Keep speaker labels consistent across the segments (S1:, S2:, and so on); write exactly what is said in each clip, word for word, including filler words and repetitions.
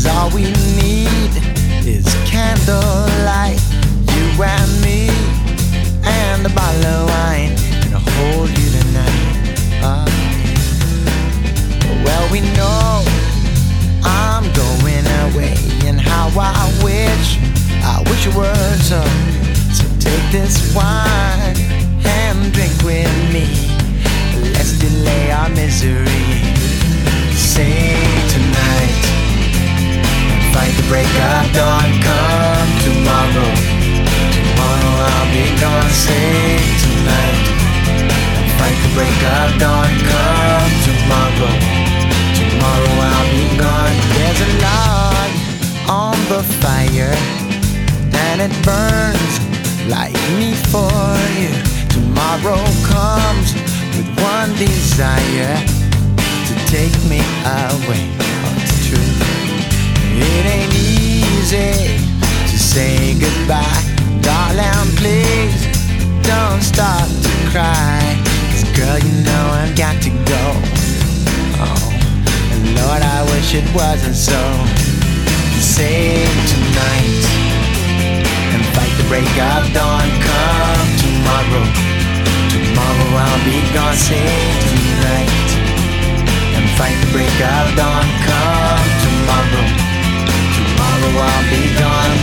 S1: 'cause all we need is candlelight, you and me, and a bottle of wine, and I'll hold you tonight. Oh, well, we know I'm going away, and how I wish, I wish it were so. So take this wine and drink with me. Let's delay our misery. Sing tonight, fight the break of dawn. Come tomorrow, tomorrow I'll be gone. Sing tonight, fight the break of dawn. Come tomorrow, tomorrow I'll be gone. There's a log on the fire, and it burns like me for you. Tomorrow comes with one desire, to take me away. Oh, it's true. It ain't easy to say goodbye. Darling, please don't start to cry, 'cause girl, you know I've got to go. Oh, and Lord, I wish it wasn't so. Sing tonight and fight the break of dawn. Come tomorrow, tomorrow I'll be gone. Sing tonight and fight the break of dawn. Come tomorrow, tomorrow I'll be gone.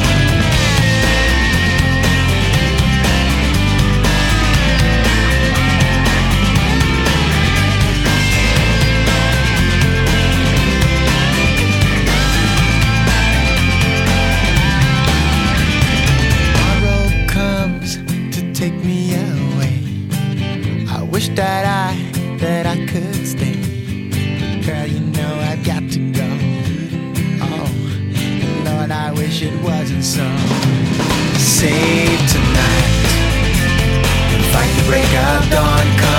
S1: Tomorrow comes to take me away. I wish that I, that I could stay. Girl, you know I've got to go. Oh, Lord, I wish it wasn't so. Save tonight and fight the break of dawn. Come